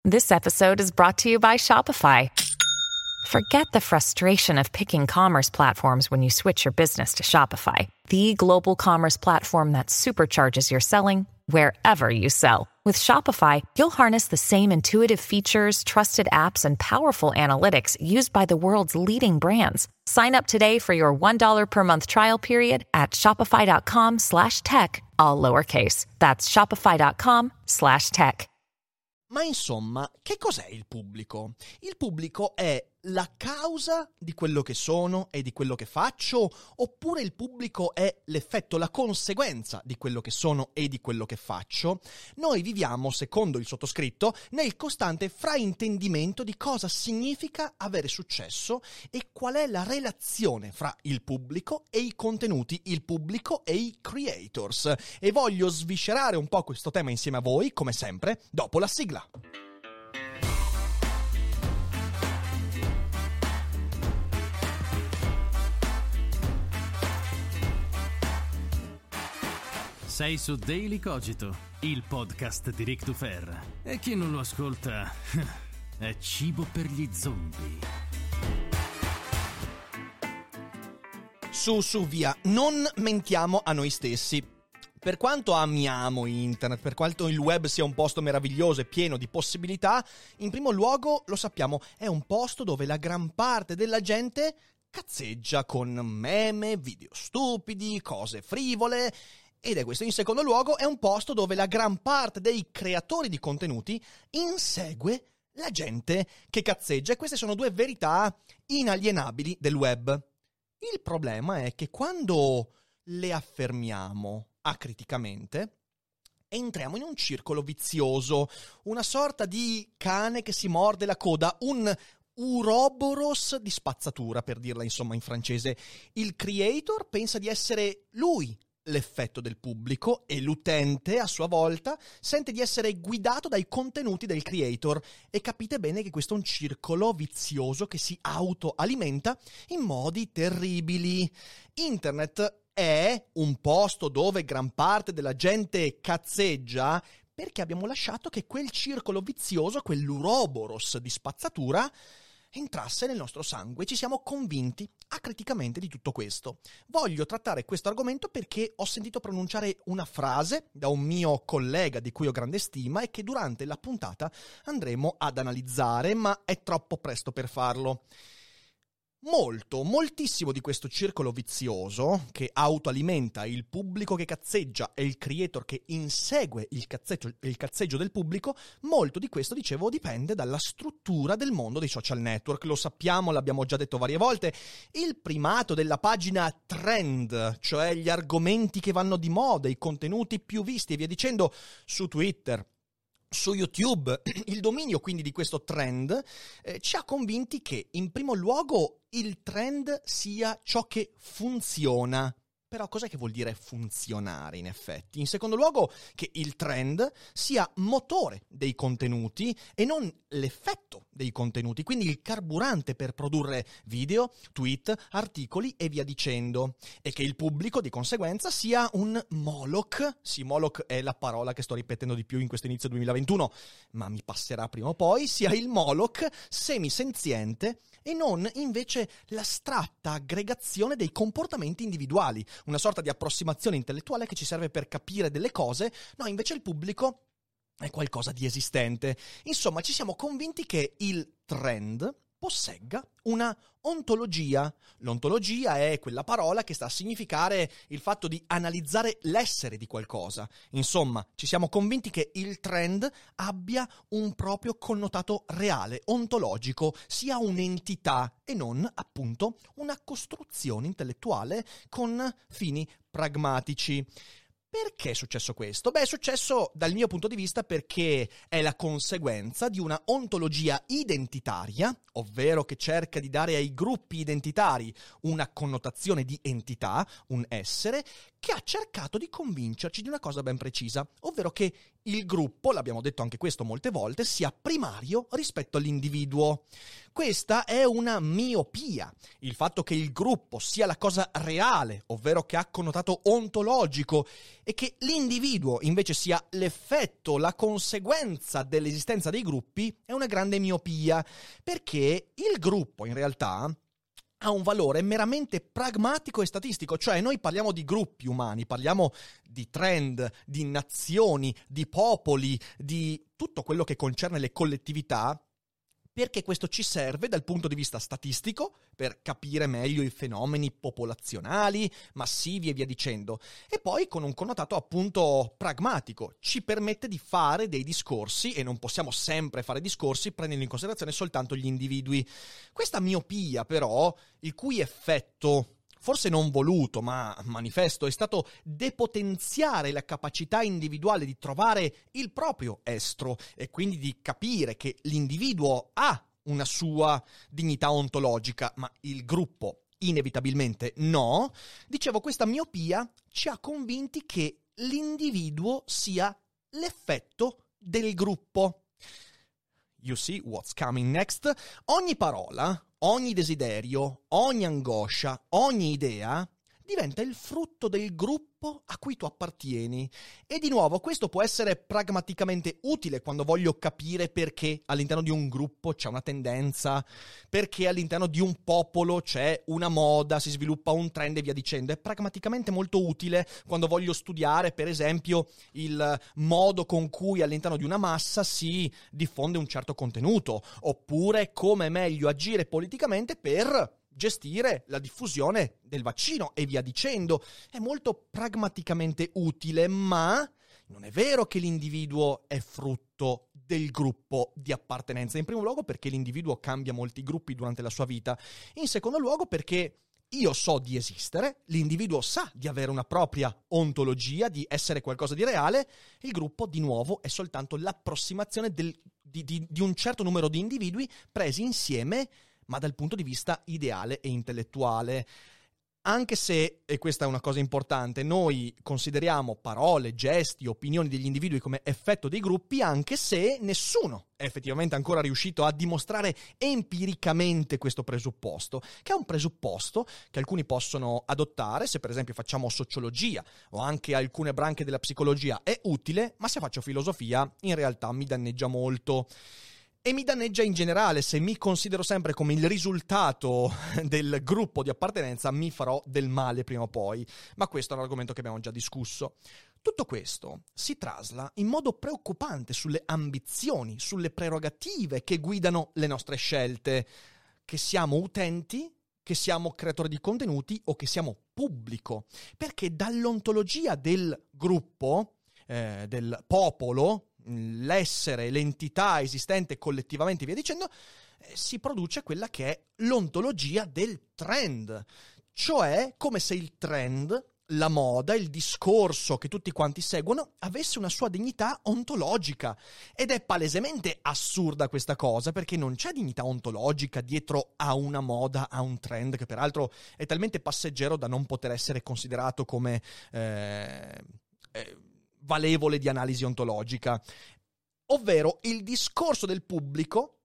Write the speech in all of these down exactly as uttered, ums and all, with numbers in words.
This episode is brought to you by Shopify. Forget the frustration of picking commerce platforms when you switch your business to Shopify, the global commerce platform that supercharges your selling wherever you sell. With Shopify, you'll harness the same intuitive features, trusted apps, and powerful analytics used by the world's leading brands. Sign up today for your one dollar per month trial period at shopify.com slash tech, all lowercase. That's shopify.com slash tech. Ma insomma, che cos'è il pubblico? Il pubblico è la causa di quello che sono e di quello che faccio, oppure il pubblico è l'effetto, la conseguenza di quello che sono e di quello che faccio? Noi viviamo, secondo il sottoscritto, nel costante fraintendimento di cosa significa avere successo e qual è la relazione fra il pubblico e i contenuti, il pubblico e i creators. E voglio sviscerare un po' questo tema insieme a voi, come sempre, dopo la sigla. Sei su Daily Cogito, il podcast di Ric Dufer. E chi non lo ascolta è cibo per gli zombie. Su, su, via, non mentiamo a noi stessi. Per quanto amiamo internet, per quanto il web sia un posto meraviglioso e pieno di possibilità, in primo luogo, lo sappiamo, è un posto dove la gran parte della gente cazzeggia con meme, video stupidi, cose frivole. Ed è questo. In secondo luogo, è un posto dove la gran parte dei creatori di contenuti insegue la gente che cazzeggia. E queste sono due verità inalienabili del web. Il problema è che quando le affermiamo acriticamente, entriamo in un circolo vizioso, una sorta di cane che si morde la coda, un Uroboros di spazzatura, per dirla insomma in francese. Il creator pensa di essere lui l'effetto del pubblico e l'utente, a sua volta, sente di essere guidato dai contenuti del creator. E capite bene che questo è un circolo vizioso che si autoalimenta in modi terribili. Internet è un posto dove gran parte della gente cazzeggia perché abbiamo lasciato che quel circolo vizioso, quell'Uroboros di spazzatura, entrasse nel nostro sangue. Ci siamo convinti acriticamente di tutto questo. Voglio trattare questo argomento perché ho sentito pronunciare una frase da un mio collega di cui ho grande stima e che durante la puntata andremo ad analizzare, ma è troppo presto per farlo. Molto, moltissimo di questo circolo vizioso che autoalimenta il pubblico che cazzeggia e il creator che insegue il cazzeggio, il cazzeggio del pubblico, molto di questo, dicevo, dipende dalla struttura del mondo dei social network. Lo sappiamo, l'abbiamo già detto varie volte, il primato della pagina trend, cioè gli argomenti che vanno di moda, i contenuti più visti e via dicendo, su Twitter, su YouTube, il dominio quindi di questo trend eh, ci ha convinti che in primo luogo il trend sia ciò che funziona. Però cos'è che vuol dire funzionare in effetti? In secondo luogo che il trend sia motore dei contenuti e non l'effetto dei contenuti, quindi il carburante per produrre video, tweet, articoli e via dicendo. E che il pubblico di conseguenza sia un Moloch. Sì, Moloch è la parola che sto ripetendo di più in questo inizio duemilaventuno, ma mi passerà prima o poi, sia il Moloch semisenziente e non invece l'astratta aggregazione dei comportamenti individuali, una sorta di approssimazione intellettuale che ci serve per capire delle cose. No, invece il pubblico è qualcosa di esistente. Insomma, ci siamo convinti che il trend possegga una ontologia. L'ontologia è quella parola che sta a significare il fatto di analizzare l'essere di qualcosa. Insomma, ci siamo convinti che il trend abbia un proprio connotato reale, ontologico, sia un'entità e non, appunto, una costruzione intellettuale con fini pragmatici. Perché è successo questo? Beh, è successo dal mio punto di vista perché è la conseguenza di una ontologia identitaria, ovvero che cerca di dare ai gruppi identitari una connotazione di entità, un essere, che ha cercato di convincerci di una cosa ben precisa, ovvero che il gruppo, l'abbiamo detto anche questo molte volte, sia primario rispetto all'individuo. Questa è una miopia. Il fatto che il gruppo sia la cosa reale, ovvero che ha connotato ontologico, e che l'individuo invece sia l'effetto, la conseguenza dell'esistenza dei gruppi, è una grande miopia, perché il gruppo in realtà ha un valore meramente pragmatico e statistico, cioè noi parliamo di gruppi umani, parliamo di trend, di nazioni, di popoli, di tutto quello che concerne le collettività, perché questo ci serve dal punto di vista statistico per capire meglio i fenomeni popolazionali, massivi e via dicendo, e poi con un connotato appunto pragmatico, ci permette di fare dei discorsi, e non possiamo sempre fare discorsi prendendo in considerazione soltanto gli individui. Questa miopia però, il cui effetto forse non voluto, ma manifesto, è stato depotenziare la capacità individuale di trovare il proprio estro e quindi di capire che l'individuo ha una sua dignità ontologica, ma il gruppo inevitabilmente no. Dicevo, questa miopia ci ha convinti che l'individuo sia l'effetto del gruppo. You see what's coming next? Ogni parola, ogni desiderio, ogni angoscia, ogni idea diventa il frutto del gruppo a cui tu appartieni. E di nuovo, questo può essere pragmaticamente utile quando voglio capire perché all'interno di un gruppo c'è una tendenza, perché all'interno di un popolo c'è una moda, si sviluppa un trend e via dicendo. È pragmaticamente molto utile quando voglio studiare, per esempio, il modo con cui all'interno di una massa si diffonde un certo contenuto, oppure come è meglio agire politicamente per gestire la diffusione del vaccino e via dicendo. È molto pragmaticamente utile, ma non è vero che l'individuo è frutto del gruppo di appartenenza. In primo luogo perché l'individuo cambia molti gruppi durante la sua vita. In secondo luogo perché io so di esistere, l'individuo sa di avere una propria ontologia, di essere qualcosa di reale. Il gruppo, di nuovo, è soltanto l'approssimazione del, di, di, di un certo numero di individui presi insieme, ma dal punto di vista ideale e intellettuale. Anche se, e questa è una cosa importante, noi consideriamo parole, gesti, opinioni degli individui come effetto dei gruppi, anche se nessuno è effettivamente ancora riuscito a dimostrare empiricamente questo presupposto, che è un presupposto che alcuni possono adottare se per esempio facciamo sociologia o anche alcune branche della psicologia è utile, ma se faccio filosofia in realtà mi danneggia molto. E mi danneggia in generale. Se mi considero sempre come il risultato del gruppo di appartenenza, mi farò del male prima o poi. Ma questo è un argomento che abbiamo già discusso. Tutto questo si trasla in modo preoccupante sulle ambizioni, sulle prerogative che guidano le nostre scelte. Che siamo utenti, che siamo creatori di contenuti o che siamo pubblico. Perché dall'ontologia del gruppo, eh, del popolo, l'essere, l'entità esistente collettivamente via dicendo, eh, si produce quella che è l'ontologia del trend, cioè come se il trend, la moda, il discorso che tutti quanti seguono avesse una sua dignità ontologica. Ed è palesemente assurda questa cosa, perché non c'è dignità ontologica dietro a una moda, a un trend che peraltro è talmente passeggero da non poter essere considerato come eh, eh, valevole di analisi ontologica, ovvero il discorso del pubblico,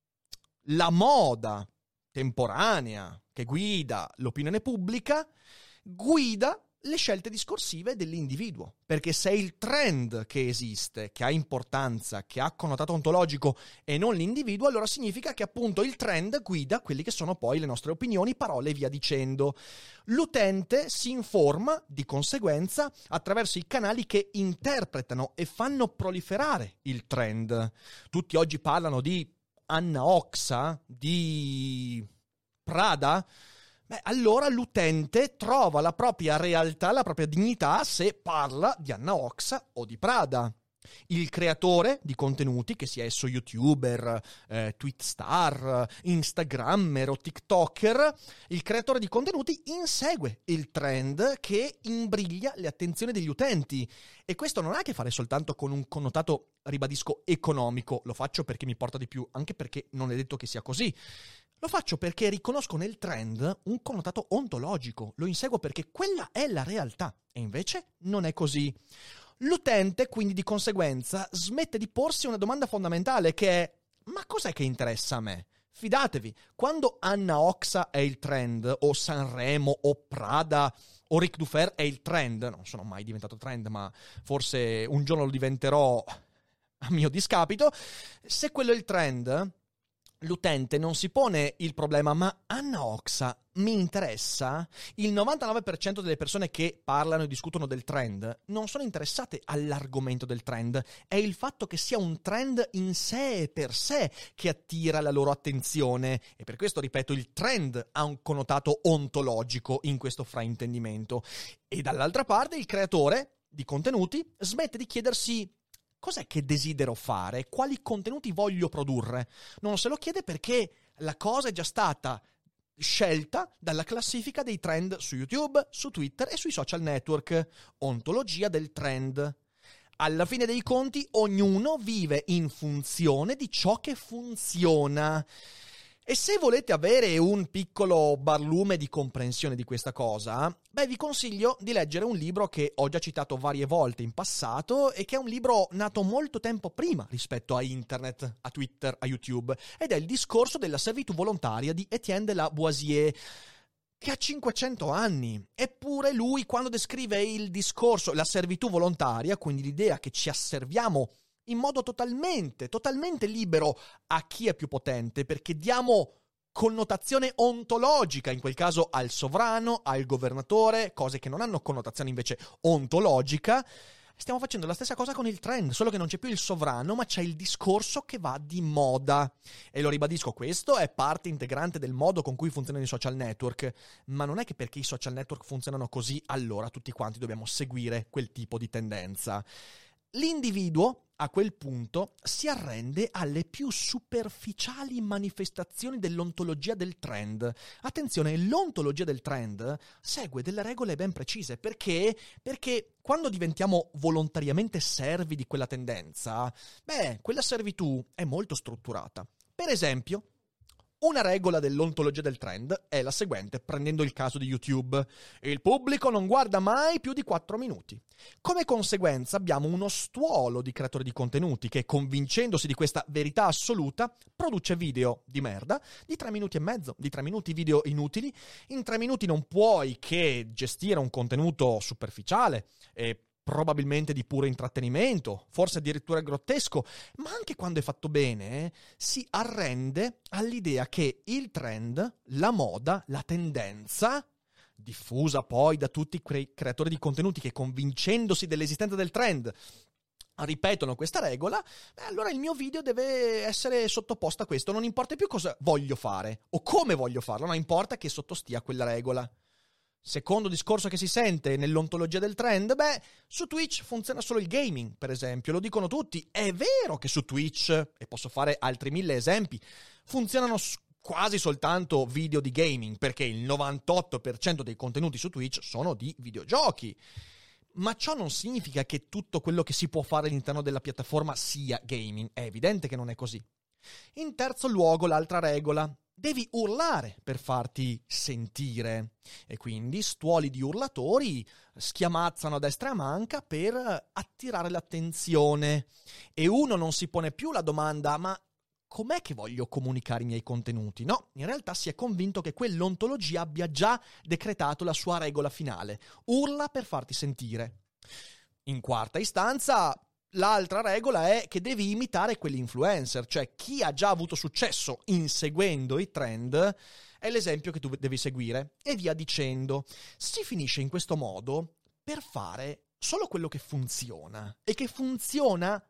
la moda temporanea che guida l'opinione pubblica, guida le scelte discorsive dell'individuo, perché se è il trend che esiste, che ha importanza, che ha connotato ontologico e non l'individuo, allora significa che appunto il trend guida quelli che sono poi le nostre opinioni, parole e via dicendo. L'utente si informa di conseguenza attraverso i canali che interpretano e fanno proliferare il trend. Tutti oggi parlano di Anna Oxa, di Prada. Beh, allora l'utente trova la propria realtà, la propria dignità se parla di Anna Oxa o di Prada. Il creatore di contenuti, che sia esso youtuber, eh, tweetstar, instagrammer o tiktoker, il creatore di contenuti insegue il trend che imbriglia le attenzioni degli utenti. E questo non ha a che fare soltanto con un connotato, ribadisco, economico. Lo faccio perché mi porta di più, anche perché non è detto che sia così. Lo faccio perché riconosco nel trend un connotato ontologico, lo inseguo perché quella è la realtà, e invece non è così. L'utente, quindi, di conseguenza, smette di porsi una domanda fondamentale che è: ma cos'è che interessa a me? Fidatevi, quando Anna Oxa è il trend, o Sanremo, o Prada, o Ric Dufer è il trend, non sono mai diventato trend, ma forse un giorno lo diventerò a mio discapito, se quello è il trend, l'utente non si pone il problema: ma Anna Oxa mi interessa? Il novantanove per cento delle persone che parlano e discutono del trend non sono interessate all'argomento del trend, è il fatto che sia un trend in sé e per sé che attira la loro attenzione, e per questo, ripeto, il trend ha un connotato ontologico in questo fraintendimento. E dall'altra parte il creatore di contenuti smette di chiedersi: cos'è che desidero fare? Quali contenuti voglio produrre? Non se lo chiede perché la cosa è già stata scelta dalla classifica dei trend su YouTube, su Twitter e sui social network. Ontologia del trend. Alla fine dei conti, ognuno vive in funzione di ciò che funziona. E se volete avere un piccolo barlume di comprensione di questa cosa, beh, vi consiglio di leggere un libro che ho già citato varie volte in passato e che è un libro nato molto tempo prima rispetto a internet, a Twitter, a YouTube, ed è Il discorso della servitù volontaria di Etienne de la Boisier, che ha cinquecento anni. Eppure lui, quando descrive il discorso, la servitù volontaria, quindi l'idea che ci asserviamo in modo totalmente, totalmente libero a chi è più potente, perché diamo connotazione ontologica, in quel caso al sovrano, al governatore, cose che non hanno connotazione invece ontologica. Stiamo facendo la stessa cosa con il trend, solo che non c'è più il sovrano, ma c'è il discorso che va di moda. E lo ribadisco, questo è parte integrante del modo con cui funzionano i social network, ma non è che perché i social network funzionano così, allora tutti quanti dobbiamo seguire quel tipo di tendenza. L'individuo, a quel punto, si arrende alle più superficiali manifestazioni dell'ontologia del trend. Attenzione, l'ontologia del trend segue delle regole ben precise. Perché? Perché quando diventiamo volontariamente servi di quella tendenza, beh, quella servitù è molto strutturata. Per esempio, una regola dell'ontologia del trend è la seguente, prendendo il caso di YouTube: il pubblico non guarda mai più di quattro minuti. Come conseguenza abbiamo uno stuolo di creatori di contenuti che, convincendosi di questa verità assoluta, produce video di merda di tre minuti e mezzo, di tre minuti video inutili. In tre minuti non puoi che gestire un contenuto superficiale e probabilmente di puro intrattenimento, forse addirittura grottesco, ma anche quando è fatto bene eh, si arrende all'idea che il trend, la moda, la tendenza, diffusa poi da tutti quei creatori di contenuti che, convincendosi dell'esistenza del trend, ripetono questa regola, beh, allora il mio video deve essere sottoposto a questo, non importa più cosa voglio fare o come voglio farlo, ma importa che sottostia a quella regola. Secondo discorso che si sente nell'ontologia del trend, beh, su Twitch funziona solo il gaming, per esempio, lo dicono tutti. È vero che su Twitch, e posso fare altri mille esempi, funzionano quasi soltanto video di gaming, perché il novantotto per cento dei contenuti su Twitch sono di videogiochi. Ma ciò non significa che tutto quello che si può fare all'interno della piattaforma sia gaming. È evidente che non è così. In terzo luogo, l'altra regola: devi urlare per farti sentire. E quindi stuoli di urlatori schiamazzano a destra e a manca per attirare l'attenzione. E uno non si pone più la domanda: ma com'è che voglio comunicare i miei contenuti? No, in realtà si è convinto che quell'ontologia abbia già decretato la sua regola finale: urla per farti sentire. In quarta istanza, l'altra regola è che devi imitare quegli influencer, cioè chi ha già avuto successo inseguendo i trend è l'esempio che tu devi seguire, e via dicendo. Si finisce in questo modo per fare solo quello che funziona, e che funziona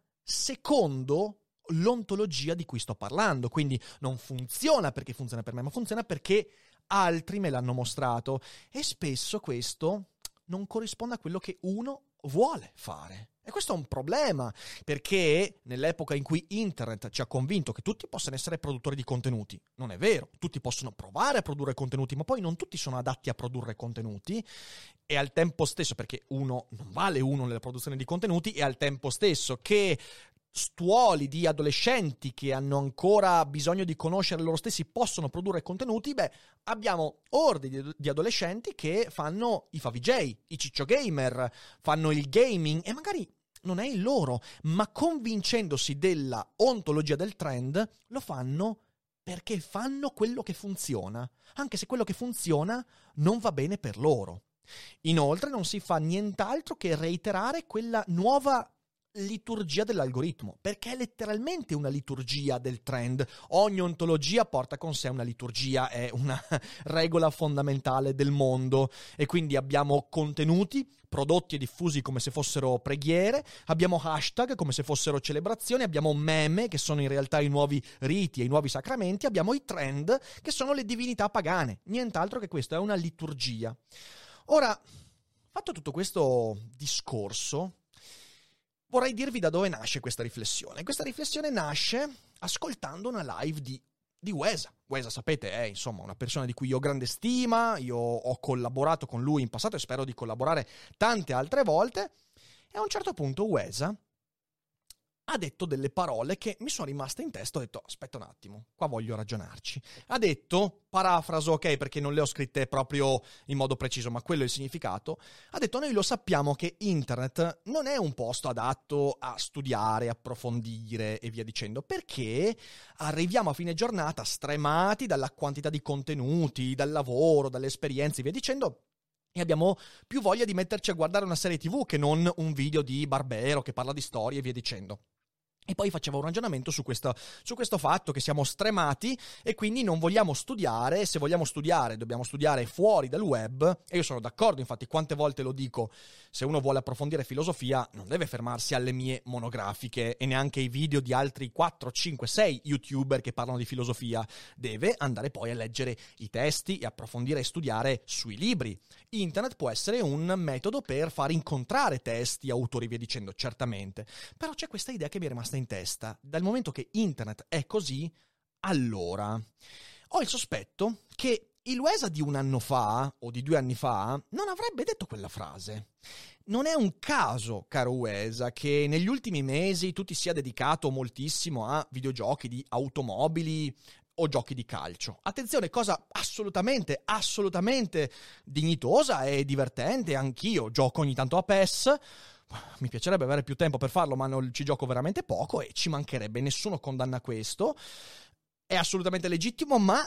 secondo l'ontologia di cui sto parlando. Quindi non funziona perché funziona per me, ma funziona perché altri me l'hanno mostrato, e spesso questo non corrisponde a quello che uno vuole fare. E questo è un problema, perché nell'epoca in cui internet ci ha convinto che tutti possono essere produttori di contenuti, non è vero, tutti possono provare a produrre contenuti, ma poi non tutti sono adatti a produrre contenuti, e al tempo stesso, perché uno non vale uno nella produzione di contenuti, e al tempo stesso che stuoli di adolescenti che hanno ancora bisogno di conoscere loro stessi possono produrre contenuti, beh, abbiamo orde di, di adolescenti che fanno i favij, i ciccio gamer, fanno il gaming e magari non è il loro, ma convincendosi della ontologia del trend lo fanno perché fanno quello che funziona, anche se quello che funziona non va bene per loro. Inoltre non si fa nient'altro che reiterare quella nuova liturgia dell'algoritmo, perché è letteralmente una liturgia del trend. Ogni ontologia porta con sé una liturgia, è una regola fondamentale del mondo, e quindi abbiamo contenuti prodotti e diffusi come se fossero preghiere, abbiamo hashtag come se fossero celebrazioni, abbiamo meme che sono in realtà i nuovi riti e i nuovi sacramenti, abbiamo i trend che sono le divinità pagane, nient'altro che questo, è una liturgia. Ora, fatto tutto questo discorso, vorrei dirvi da dove nasce questa riflessione. Questa riflessione nasce ascoltando una live di, di Wesa. Wesa, sapete, è insomma una persona di cui io ho grande stima, io ho collaborato con lui in passato e spero di collaborare tante altre volte. E a un certo punto Wesa ha detto delle parole che mi sono rimaste in testa. Ho detto, aspetta un attimo, qua voglio ragionarci. Ha detto, parafraso, ok, perché non le ho scritte proprio in modo preciso, ma quello è il significato. Ha detto, noi lo sappiamo che internet non è un posto adatto a studiare, approfondire e via dicendo, perché arriviamo a fine giornata stremati dalla quantità di contenuti, dal lavoro, dalle esperienze e via dicendo, e abbiamo più voglia di metterci a guardare una serie tivù che non un video di Barbero che parla di storie e via dicendo. E poi faceva un ragionamento su questo, su questo fatto che siamo stremati e quindi non vogliamo studiare. Se vogliamo studiare, dobbiamo studiare fuori dal web. E io sono d'accordo, infatti, quante volte lo dico, se uno vuole approfondire filosofia non deve fermarsi alle mie monografiche e neanche ai video di altri quattro, cinque, sei youtuber che parlano di filosofia. Deve andare poi a leggere i testi e approfondire e studiare sui libri. Internet può essere un metodo per far incontrare testi, autori e via dicendo, certamente. Però c'è questa idea che mi è rimasta in testa. Dal momento che internet è così, allora ho il sospetto che il Wesa di un anno fa o di due anni fa non avrebbe detto quella frase. Non è un caso, caro Wesa, che negli ultimi mesi tu ti sia dedicato moltissimo a videogiochi di automobili o giochi di calcio. Attenzione, cosa assolutamente, assolutamente dignitosa e divertente. Anch'io gioco ogni tanto a P E S. Mi piacerebbe avere più tempo per farlo, ma non ci gioco veramente poco e ci mancherebbe, nessuno condanna questo. È assolutamente legittimo, ma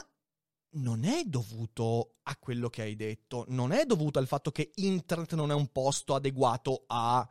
non è dovuto a quello che hai detto, non è dovuto al fatto che internet non è un posto adeguato a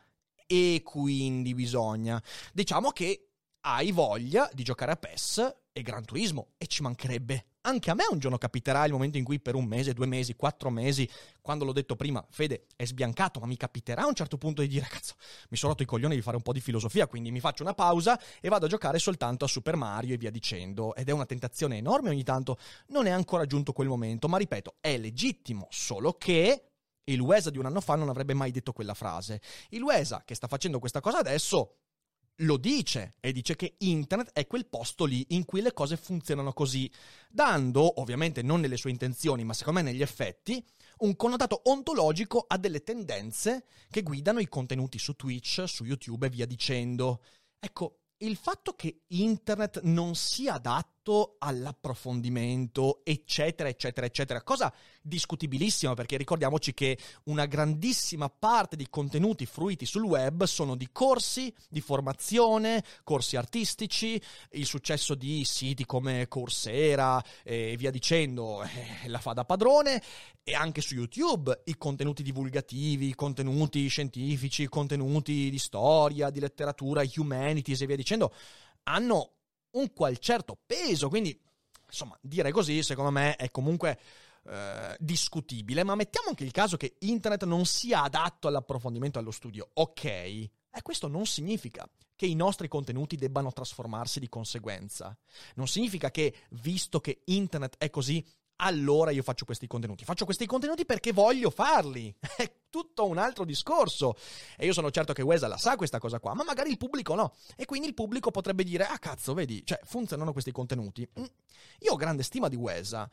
e quindi bisogna. Diciamo che hai voglia di giocare a P E S e Gran Turismo e ci mancherebbe. Anche a me un giorno capiterà il momento in cui per un mese, due mesi, quattro mesi, quando l'ho detto prima, Fede è sbiancato, ma mi capiterà a un certo punto di dire, cazzo, mi sono rotto i coglioni di fare un po' di filosofia, quindi mi faccio una pausa e vado a giocare soltanto a Super Mario e via dicendo. Ed è una tentazione enorme ogni tanto, non è ancora giunto quel momento, ma ripeto, è legittimo, solo che il Wesa di un anno fa non avrebbe mai detto quella frase. Il Wesa che sta facendo questa cosa adesso lo dice e dice che internet è quel posto lì in cui le cose funzionano così, dando, ovviamente non nelle sue intenzioni, ma secondo me negli effetti, un connotato ontologico a delle tendenze che guidano i contenuti su Twitch, su YouTube e via dicendo. Ecco, il fatto che internet non sia adatto all'approfondimento, eccetera, eccetera, eccetera, cosa discutibilissima, perché ricordiamoci che una grandissima parte dei contenuti fruiti sul web sono di corsi, di formazione, corsi artistici, il successo di siti come Coursera e via dicendo eh, la fa da padrone, e anche su YouTube i contenuti divulgativi, i contenuti scientifici, i contenuti di storia, di letteratura, humanities e via dicendo, hanno un qual certo peso, quindi insomma dire così secondo me è comunque eh, discutibile. Ma mettiamo anche il caso che internet non sia adatto all'approfondimento e allo studio, ok, e questo non significa che i nostri contenuti debbano trasformarsi di conseguenza, non significa che visto che internet è così allora io faccio questi contenuti. Faccio questi contenuti perché voglio farli. È tutto un altro discorso. E io sono certo che Wesa la sa questa cosa qua, ma magari il pubblico no. E quindi il pubblico potrebbe dire, ah cazzo, vedi, cioè funzionano questi contenuti. Io ho grande stima di Wesa.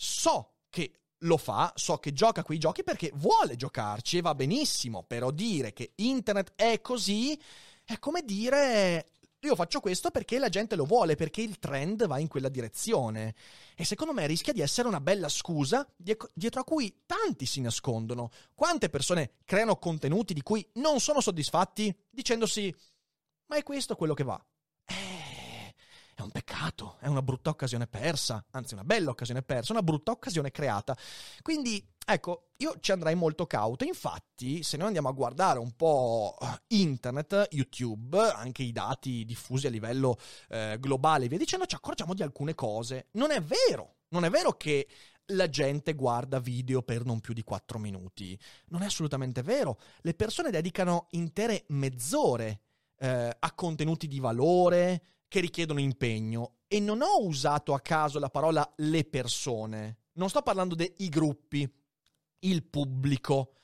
So che lo fa, so che gioca quei giochi perché vuole giocarci e va benissimo. Però dire che internet è così è come dire io faccio questo perché la gente lo vuole, perché il trend va in quella direzione. E secondo me rischia di essere una bella scusa dietro a cui tanti si nascondono. Quante persone creano contenuti di cui non sono soddisfatti, dicendosi: ma è questo quello che va? Eh, è un peccato, è una brutta occasione persa, anzi una bella occasione persa, una brutta occasione creata. Quindi, ecco, io ci andrei molto cauto. Infatti, se noi andiamo a guardare un po' internet, YouTube, anche i dati diffusi a livello eh, globale e via dicendo, ci accorgiamo di alcune cose. Non è vero, non è vero che la gente guarda video per non più di quattro minuti. Non è assolutamente vero. Le persone dedicano intere mezz'ore eh, a contenuti di valore che richiedono impegno. E non ho usato a caso la parola le persone. Non sto parlando dei gruppi, il pubblico.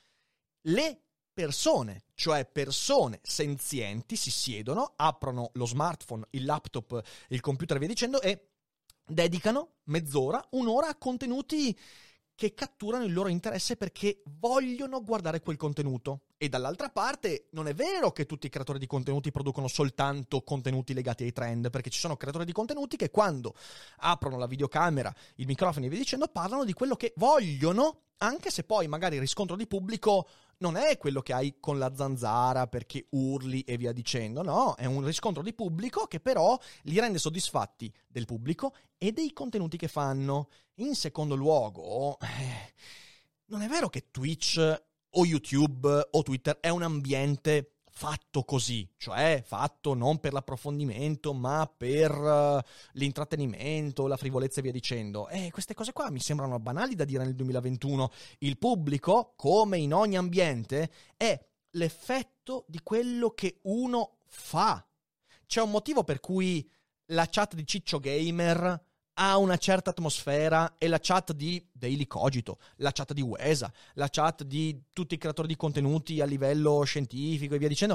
Le persone, cioè persone senzienti, si siedono, aprono lo smartphone, il laptop, il computer e via dicendo e dedicano mezz'ora, un'ora a contenuti che catturano il loro interesse perché vogliono guardare quel contenuto. E dall'altra parte non è vero che tutti i creatori di contenuti producono soltanto contenuti legati ai trend, perché ci sono creatori di contenuti che quando aprono la videocamera, il microfono e via dicendo parlano di quello che vogliono, anche se poi magari il riscontro di pubblico non è quello che hai con la zanzara perché urli e via dicendo, no, è un riscontro di pubblico che però li rende soddisfatti del pubblico e dei contenuti che fanno. In secondo luogo, eh, non è vero che Twitch o YouTube o Twitter è un ambiente fatto così, cioè fatto non per l'approfondimento ma per uh, l'intrattenimento, la frivolezza e via dicendo. E queste cose qua mi sembrano banali da dire nel duemilaventuno. Il pubblico, come in ogni ambiente, è l'effetto di quello che uno fa. C'è un motivo per cui la chat di Ciccio Gamer ha una certa atmosfera e la chat di Daily Cogito, la chat di Wesa, la chat di tutti i creatori di contenuti a livello scientifico e via dicendo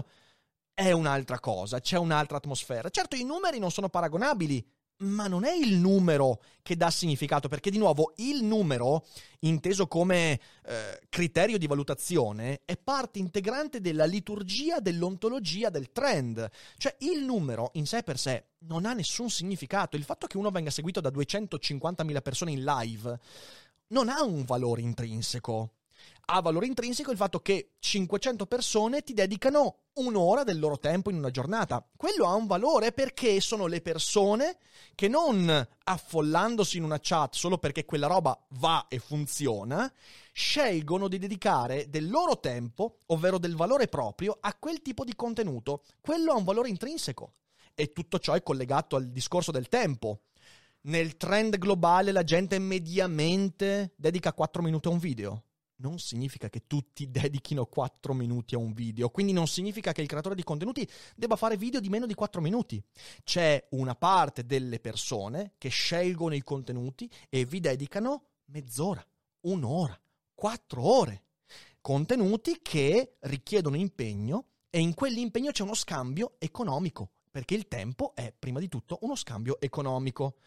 è un'altra cosa, c'è un'altra atmosfera. Certo, i numeri non sono paragonabili, ma non è il numero che dà significato, perché di nuovo il numero, inteso come eh, criterio di valutazione, è parte integrante della liturgia, dell'ontologia del trend. Cioè il numero in sé per sé non ha nessun significato. Il fatto che uno venga seguito da duecentocinquantamila persone in live non ha un valore intrinseco. Ha valore intrinseco il fatto che cinquecento persone ti dedicano un'ora del loro tempo in una giornata. Quello ha un valore perché sono le persone che non affollandosi in una chat solo perché quella roba va e funziona, scelgono di dedicare del loro tempo, ovvero del valore proprio, a quel tipo di contenuto. Quello ha un valore intrinseco. E tutto ciò è collegato al discorso del tempo. Nel trend globale la gente mediamente dedica quattro minuti a un video. Non significa che tutti dedichino quattro minuti a un video, quindi non significa che il creatore di contenuti debba fare video di meno di quattro minuti. C'è una parte delle persone che scelgono i contenuti e vi dedicano mezz'ora, un'ora, quattro ore. Contenuti che richiedono impegno e in quell'impegno c'è uno scambio economico, perché il tempo è prima di tutto uno scambio economico.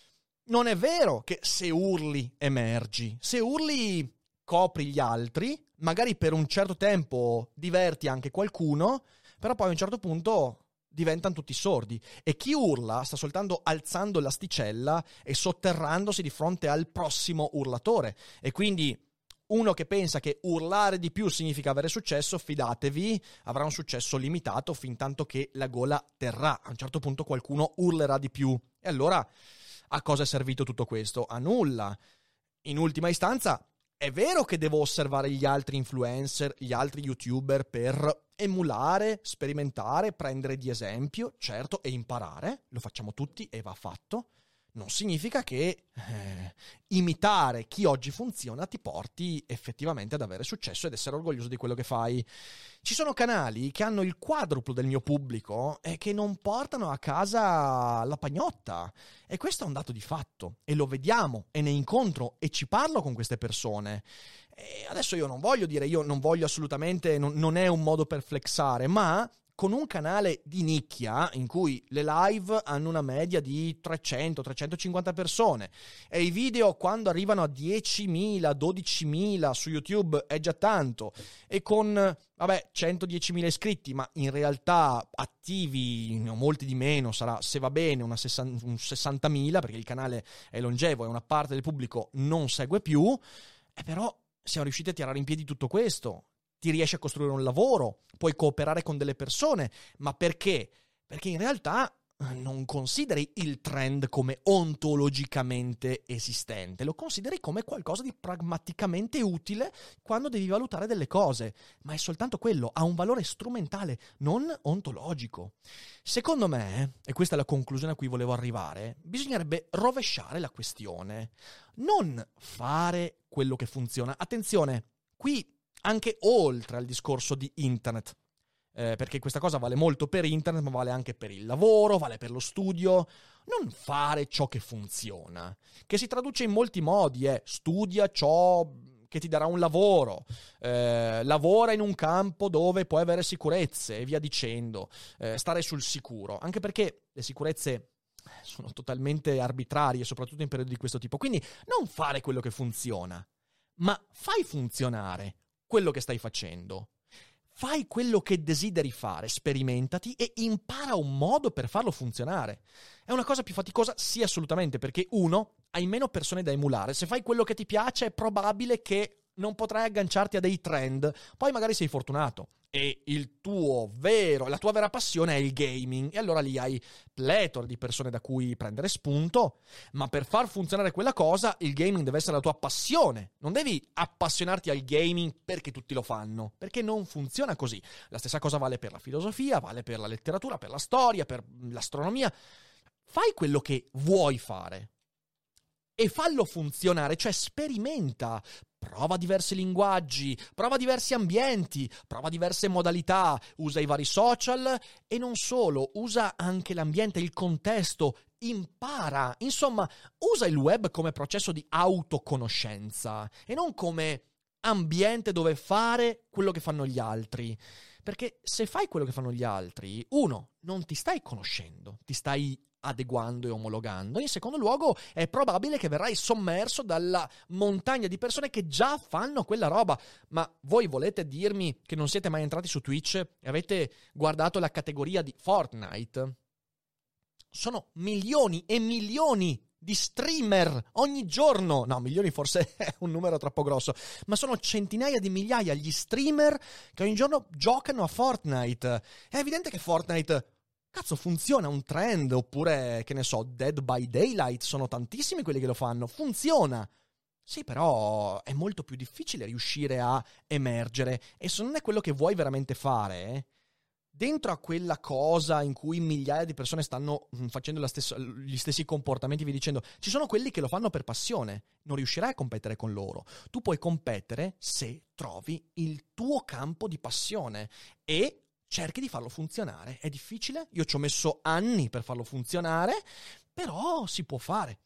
Non è vero che se urli emergi, se urli copri gli altri, magari per un certo tempo diverti anche qualcuno, però poi a un certo punto diventano tutti sordi. E chi urla sta soltanto alzando l'asticella e sotterrandosi di fronte al prossimo urlatore. E quindi uno che pensa che urlare di più significa avere successo, fidatevi, avrà un successo limitato fin tanto che la gola terrà. A un certo punto qualcuno urlerà di più. E allora a cosa è servito tutto questo? A nulla. In ultima istanza, è vero che devo osservare gli altri influencer, gli altri youtuber per emulare, sperimentare, prendere di esempio, certo, e imparare, lo facciamo tutti e va fatto. Non significa che eh, imitare chi oggi funziona ti porti effettivamente ad avere successo ed essere orgoglioso di quello che fai. Ci sono canali che hanno il quadruplo del mio pubblico e che non portano a casa la pagnotta. E questo è un dato di fatto. E lo vediamo, e ne incontro, e ci parlo con queste persone. E adesso io non voglio dire, io non voglio assolutamente, non, non è un modo per flexare, ma con un canale di nicchia in cui le live hanno una media di trecento trecentocinquanta persone e i video quando arrivano a diecimila, dodicimila su YouTube è già tanto, e con vabbè centodiecimila iscritti, ma in realtà attivi ne ho molti di meno, sarà se va bene una sessanta, un sessantamila, perché il canale è longevo e una parte del pubblico non segue più, e però siamo riusciti a tirare in piedi tutto questo. Ti riesci a costruire un lavoro, puoi cooperare con delle persone, ma perché? Perché in realtà non consideri il trend come ontologicamente esistente, lo consideri come qualcosa di pragmaticamente utile quando devi valutare delle cose, ma è soltanto quello, ha un valore strumentale, non ontologico. Secondo me, e questa è la conclusione a cui volevo arrivare, bisognerebbe rovesciare la questione, non fare quello che funziona. Attenzione, qui anche oltre al discorso di internet, eh, perché questa cosa vale molto per internet, ma vale anche per il lavoro, vale per lo studio. Non fare ciò che funziona, che si traduce in molti modi, eh. Studia ciò che ti darà un lavoro, eh, lavora in un campo dove puoi avere sicurezze e via dicendo, eh, stare sul sicuro, anche perché le sicurezze sono totalmente arbitrarie, soprattutto in periodi di questo tipo. Quindi non fare quello che funziona, ma fai funzionare quello che stai facendo. Fai quello che desideri fare, sperimentati e impara un modo per farlo funzionare. È una cosa più faticosa? Sì, assolutamente, perché uno, hai meno persone da emulare. Se fai quello che ti piace è probabile che non potrai agganciarti a dei trend. Poi magari sei fortunato e il tuo vero, la tua vera passione è il gaming, e allora lì hai pletora di persone da cui prendere spunto, ma per far funzionare quella cosa il gaming deve essere la tua passione. Non devi appassionarti al gaming perché tutti lo fanno, perché non funziona così. La stessa cosa vale per la filosofia, vale per la letteratura, per la storia, per l'astronomia. Fai quello che vuoi fare e fallo funzionare, cioè sperimenta, prova diversi linguaggi, prova diversi ambienti, prova diverse modalità, usa i vari social e non solo, usa anche l'ambiente, il contesto, impara, insomma, usa il web come processo di autoconoscenza e non come ambiente dove fare quello che fanno gli altri. Perché se fai quello che fanno gli altri, uno, non ti stai conoscendo, ti stai adeguando e omologando. In secondo luogo, è probabile che verrai sommerso dalla montagna di persone che già fanno quella roba. Ma voi volete dirmi che non siete mai entrati su Twitch e avete guardato la categoria di Fortnite? Sono milioni e milioni di streamer ogni giorno. No, milioni forse è un numero troppo grosso, ma sono centinaia di migliaia gli streamer che ogni giorno giocano a Fortnite. È evidente che Fortnite, cazzo, funziona, un trend, oppure, che ne so, Dead by Daylight, sono tantissimi quelli che lo fanno, funziona. Sì, però è molto più difficile riuscire a emergere, e se non è quello che vuoi veramente fare, dentro a quella cosa in cui migliaia di persone stanno facendo la stessa, gli stessi comportamenti, vi dicendo, ci sono quelli che lo fanno per passione, non riuscirai a competere con loro. Tu puoi competere se trovi il tuo campo di passione e cerchi di farlo funzionare. È difficile? Io ci ho messo anni per farlo funzionare, però si può fare.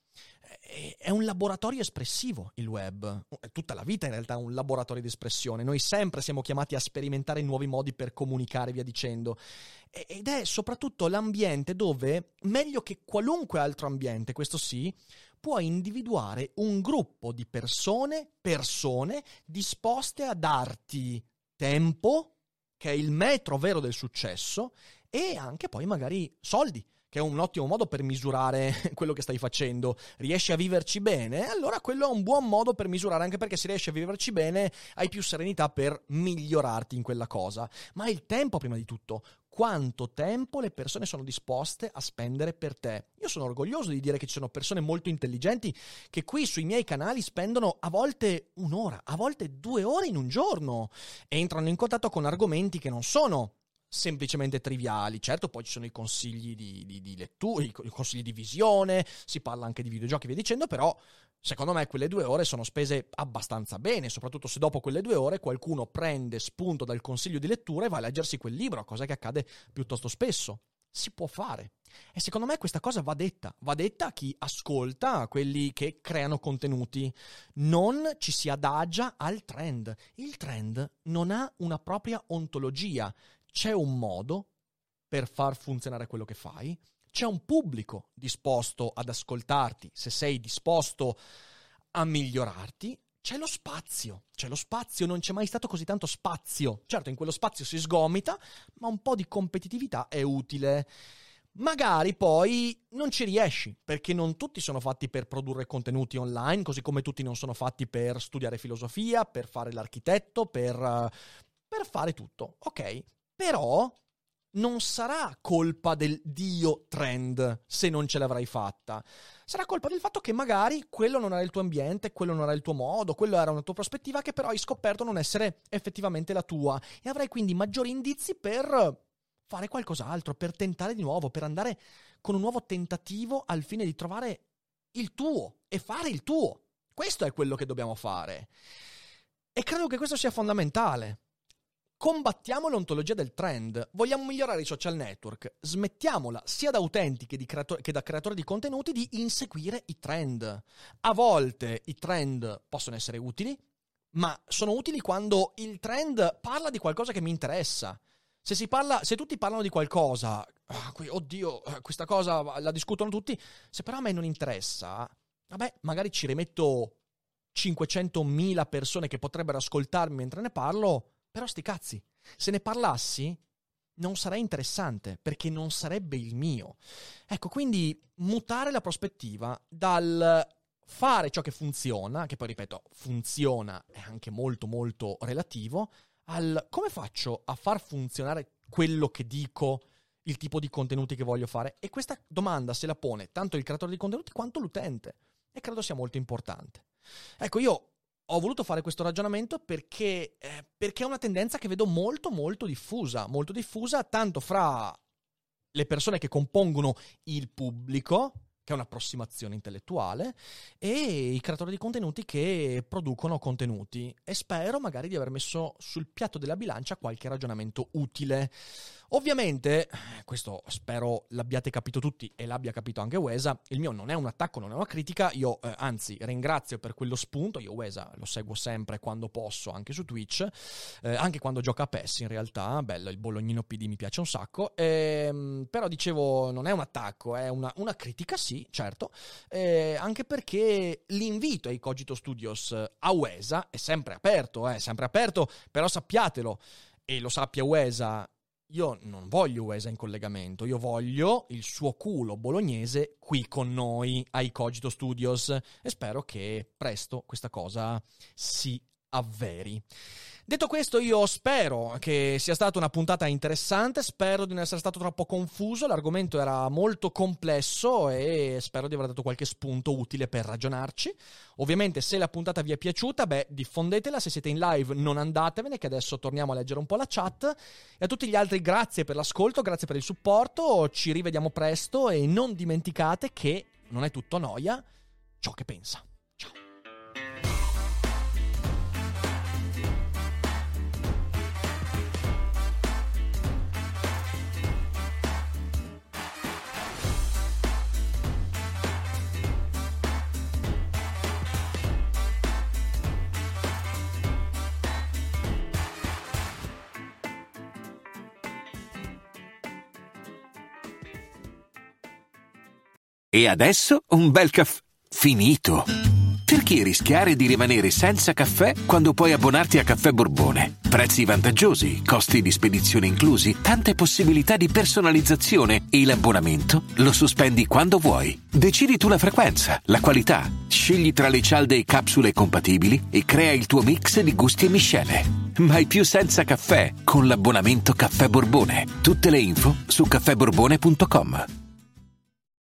È un laboratorio espressivo il web, tutta la vita in realtà è un laboratorio di espressione. Noi sempre siamo chiamati a sperimentare nuovi modi per comunicare, via dicendo, ed è soprattutto l'ambiente dove, meglio che qualunque altro ambiente, questo sì, puoi individuare un gruppo di persone, persone disposte a darti tempo, che è il metro vero del successo, e anche poi magari soldi, che è un ottimo modo per misurare quello che stai facendo. Riesci a viverci bene? Allora quello è un buon modo per misurare, anche perché se riesci a viverci bene hai più serenità per migliorarti in quella cosa. Ma il tempo prima di tutto. Quanto tempo le persone sono disposte a spendere per te? Io sono orgoglioso di dire che ci sono persone molto intelligenti che qui sui miei canali spendono a volte un'ora, a volte due ore in un giorno, e entrano in contatto con argomenti che non sono semplicemente triviali. Certo, poi ci sono i consigli di, di, di lettura, i consigli di visione, si parla anche di videogiochi, via dicendo, però secondo me quelle due ore sono spese abbastanza bene, soprattutto se dopo quelle due ore qualcuno prende spunto dal consiglio di lettura e va a leggersi quel libro, cosa che accade piuttosto spesso. Si può fare. E secondo me questa cosa va detta, va detta a chi ascolta, a quelli che creano contenuti. Non ci si adagia al trend. Il trend non ha una propria ontologia. C'è un modo per far funzionare quello che fai, c'è un pubblico disposto ad ascoltarti, se sei disposto a migliorarti, c'è lo spazio, c'è lo spazio, non c'è mai stato così tanto spazio. Certo, in quello spazio si sgomita, ma un po' di competitività è utile. Magari poi non ci riesci, perché non tutti sono fatti per produrre contenuti online, così come tutti non sono fatti per studiare filosofia, per fare l'architetto, per, per fare tutto, ok? Però non sarà colpa del Dio trend se non ce l'avrai fatta. Sarà colpa del fatto che magari quello non era il tuo ambiente, quello non era il tuo modo, quello era una tua prospettiva che però hai scoperto non essere effettivamente la tua, e avrai quindi maggiori indizi per fare qualcos'altro, per tentare di nuovo, per andare con un nuovo tentativo al fine di trovare il tuo e fare il tuo. Questo è quello che dobbiamo fare. E credo che questo sia fondamentale. Combattiamo l'ontologia del trend. Vogliamo migliorare i social network. Smettiamola, sia da utenti che, di creator- che da creatori di contenuti, di inseguire i trend. A volte i trend possono essere utili, ma sono utili quando il trend parla di qualcosa che mi interessa. Se si parla, se tutti parlano di qualcosa, ah, oddio, questa cosa la discutono tutti, se però a me non interessa, vabbè, magari ci rimetto cinquecentomila persone che potrebbero ascoltarmi mentre ne parlo, però sti cazzi. Se ne parlassi, non sarei interessante, perché non sarebbe il mio. Ecco, quindi mutare la prospettiva dal fare ciò che funziona, che poi ripeto, funziona è anche molto molto relativo, al come faccio a far funzionare quello che dico, il tipo di contenuti che voglio fare. E questa domanda se la pone tanto il creatore di contenuti quanto l'utente, e credo sia molto importante. Ecco, io ho voluto fare questo ragionamento perché, eh, perché è una tendenza che vedo molto molto diffusa, molto diffusa tanto fra le persone che compongono il pubblico, che è un'approssimazione intellettuale, e i creatori di contenuti che producono contenuti. E spero magari di aver messo sul piatto della bilancia qualche ragionamento utile. Ovviamente, questo spero l'abbiate capito tutti e l'abbia capito anche Uesa, il mio non è un attacco, non è una critica, io eh, anzi ringrazio per quello spunto. Io Uesa lo seguo sempre quando posso, anche su Twitch, eh, anche quando gioca a PES in realtà, bello, il Bolognino P D mi piace un sacco, ehm, però dicevo non è un attacco, è una, una critica sì, certo, eh, anche perché l'invito ai Cogito Studios a Uesa è sempre aperto, è eh, sempre aperto, però sappiatelo, e lo sappia Uesa, io non voglio Uesa in collegamento, io voglio il suo culo bolognese qui con noi ai Cogito Studios, e spero che presto questa cosa si avveri. Detto questo, io spero che sia stata una puntata interessante, spero di non essere stato troppo confuso, l'argomento era molto complesso e spero di aver dato qualche spunto utile per ragionarci. Ovviamente se la puntata vi è piaciuta, beh, diffondetela, se siete in live non andatevene, che adesso torniamo a leggere un po' la chat, e a tutti gli altri grazie per l'ascolto, grazie per il supporto, ci rivediamo presto e non dimenticate che non è tutto noia ciò che pensa. E adesso un bel caffè finito. Perché rischiare di rimanere senza caffè quando puoi abbonarti a Caffè Borbone? Prezzi vantaggiosi, costi di spedizione inclusi, tante possibilità di personalizzazione e l'abbonamento lo sospendi quando vuoi. Decidi tu la frequenza, la qualità, scegli tra le cialde e capsule compatibili e crea il tuo mix di gusti e miscele. Mai più senza caffè con l'abbonamento Caffè Borbone. Tutte le info su caffè borbone punto com.